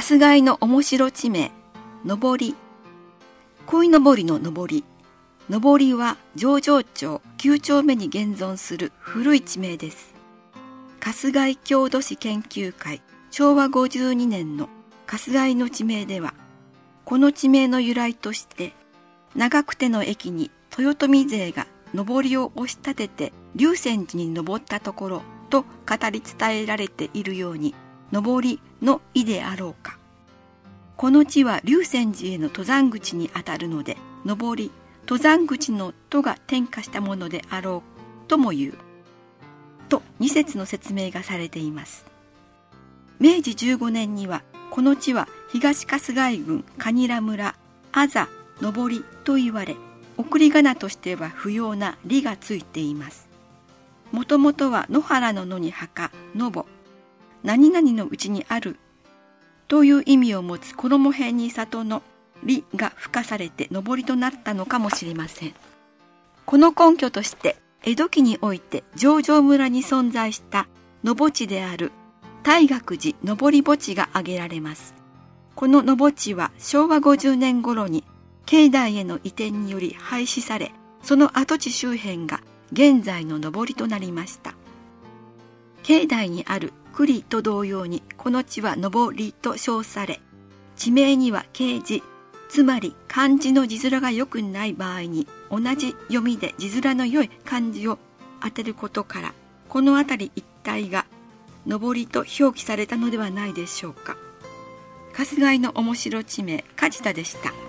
春日井の面白地名、上り。鯉のぼりの上り。上りは上条町9丁目に現存する古い地名です。春日井郷土史研究会昭和52年の春日井の地名では、この地名の由来として、長久手の駅に豊臣勢が上りを押し立てて龍泉寺に登ったところと語り伝えられているように、上りの意であろうか。この地は龍泉寺への登山口にあたるので、上り、登山口のとが転化したものであろうとも言う。と2節の説明がされています。明治15年には、この地は東春日井郡蟹良村、あざ上りと言われ、送り仮名としては不要なりがついています。もともとは野原の野に墓、のぼ、何々のうちにあるという意味を持つ衣辺に里のりが付加されて上りとなったのかもしれません。この根拠として江戸期において上条村に存在したのぼ地である大覚寺上り墓地が挙げられます。こののぼ地は昭和50年頃に境内への移転により廃止され、その跡地周辺が現在の上りとなりました。境内にある栗と同様にこの地は上りと称され、地名には敬字、つまり漢字の字面が良くない場合に同じ読みで字面の良い漢字を当てることから、この辺り一帯が上りと表記されたのではないでしょうか。春日井の面白地名、梶田でした。